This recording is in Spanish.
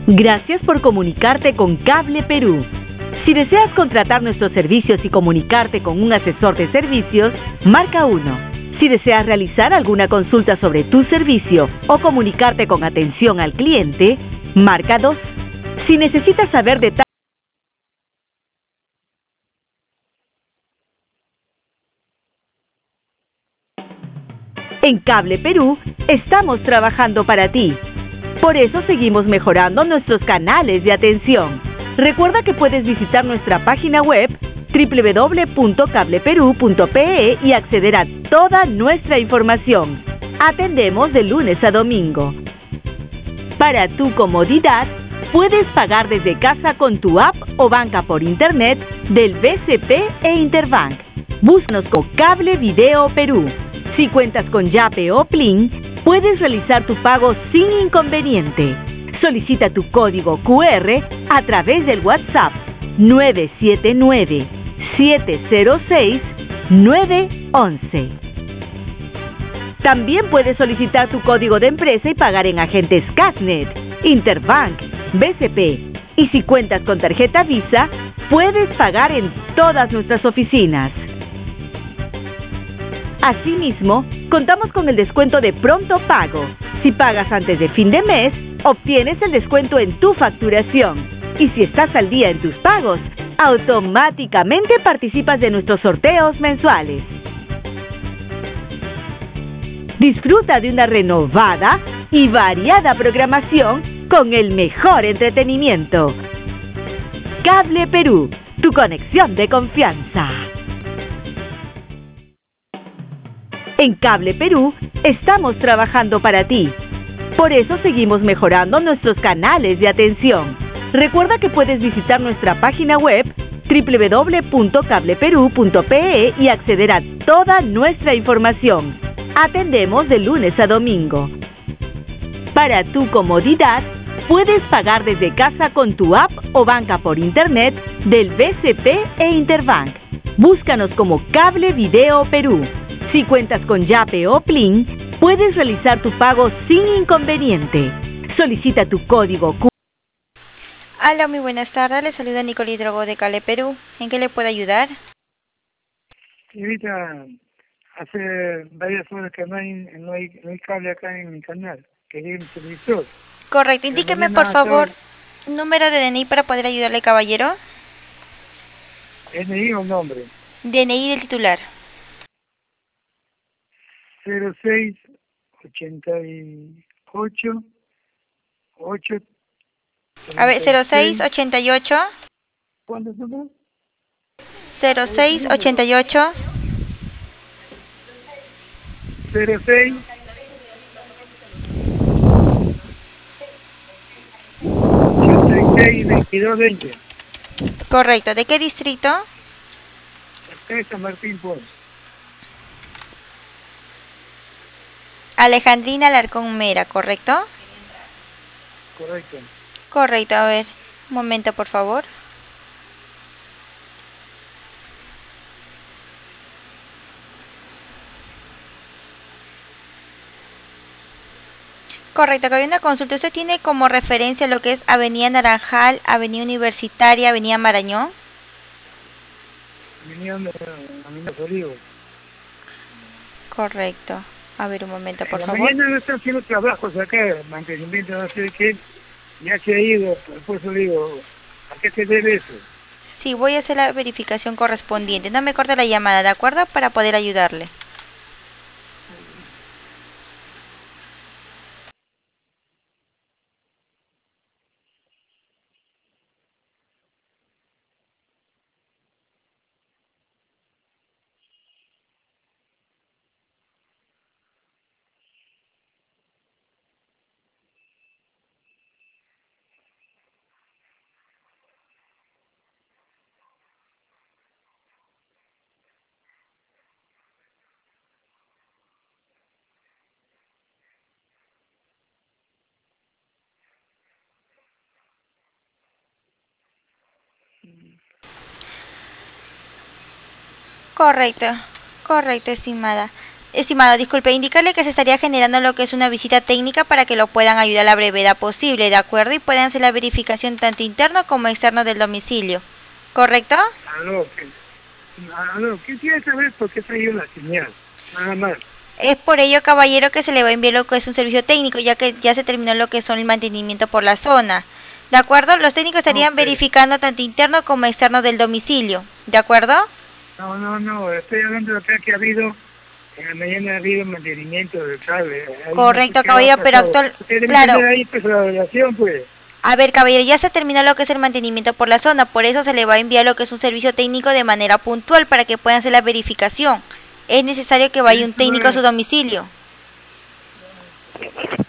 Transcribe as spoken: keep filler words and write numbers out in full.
Gracias por comunicarte con Cable Perú. Si deseas contratar nuestros servicios y comunicarte con un asesor de servicios, marca uno. Si deseas realizar alguna consulta sobre tu servicio o comunicarte con atención al cliente, marca dos. Si necesitas saber detalles en Cable Perú, estamos trabajando para ti. Por eso seguimos mejorando nuestros canales de atención. Recuerda que puedes visitar nuestra página web doble u doble u doble u punto cable perú punto pe e y acceder a toda nuestra información. Atendemos de lunes a domingo. Para tu comodidad, puedes pagar desde casa con tu app o banca por internet del B C P e Interbank. Búscanos con Cable Video Perú. Si cuentas con Yape o Plin, puedes realizar tu pago sin inconveniente. Solicita tu código cu erre a través del WhatsApp nueve siete nueve, siete cero seis, nueve once. También puedes solicitar tu código de empresa y pagar en agentes Casnet, Interbank, B C P. Y si cuentas con tarjeta Visa, puedes pagar en todas nuestras oficinas. Asimismo, contamos con el descuento de pronto pago. Si pagas antes de fin de mes, obtienes el descuento en tu facturación. Y si estás al día en tus pagos, automáticamente participas de nuestros sorteos mensuales. Disfruta de una renovada y variada programación con el mejor entretenimiento. Cable Perú, tu conexión de confianza. En Cable Perú, estamos trabajando para ti. Por eso seguimos mejorando nuestros canales de atención. Recuerda que puedes visitar nuestra página web doble u doble u doble u punto cable perú punto pe e y acceder a toda nuestra información. Atendemos de lunes a domingo. Para tu comodidad, puedes pagar desde casa con tu app o banca por internet del B C P e Interbank. Búscanos como Cable Video Perú. Si cuentas con Yape o Plin, puedes realizar tu pago sin inconveniente. Solicita tu código cu Hola, muy buenas tardes. Le saluda Nicole Drogo de Cable Perú. ¿En qué le puedo ayudar? Señorita, hace varias horas que no hay, no hay, no hay cable acá en mi canal. Quería un televisor. Correcto. Pero Indíqueme, mañana por favor, hasta número de D N I para poder ayudarle, caballero. N I o nombre. D N I del titular. cero seis ochenta y ocho ocho A ver, treinta y seis. cero seis ochenta y ocho. ¿Cuánto es el cero seis ochenta y ocho. cero seis ochenta y seis veintidós veinte. Correcto. ¿De qué distrito? Acá es San Martín, pues. Alejandrina Alarcón Mera, ¿correcto? Correcto. Correcto. A ver, un momento, por favor. Correcto, que había una consulta. ¿Usted tiene como referencia lo que es Avenida Naranjal, Avenida Universitaria, Avenida Marañón? Venían de Aminos Olivos. Correcto. A ver, un momento, por En la favor. mañana no están haciendo trabajos acá, mantenimiento, no sé qué. Ya se ha ido, por eso digo, ¿a qué se debe eso? Sí, voy a hacer la verificación correspondiente. No me corte la llamada, ¿de acuerdo? Para poder ayudarle. Correcto, correcto, estimada. Estimado, disculpe, indicarle que se estaría generando lo que es una visita técnica para que lo puedan ayudar a la brevedad posible, ¿de acuerdo? Y puedan hacer la verificación tanto interno como externo del domicilio, ¿correcto? Aló, que, aló, quisiera saber por qué se ha ido la señal, nada más. Es por ello, caballero, que se le va a enviar lo que es un servicio técnico, ya que ya se terminó lo que son el mantenimiento por la zona, ¿de acuerdo? Los técnicos estarían Okay. verificando tanto interno como externo del domicilio, ¿de acuerdo? No, no, no, estoy hablando de acá que ha habido, en la mañana ha habido mantenimiento del cable. Ahí Correcto, no sé qué caballero, ha pero pasado. actual, Usted debe claro. tener ahí pues la relación, pues. A ver, caballero, ya se terminó lo que es el mantenimiento por la zona, por eso se le va a enviar lo que es un servicio técnico de manera puntual para que puedan hacer la verificación. Es necesario que vaya un técnico a su domicilio.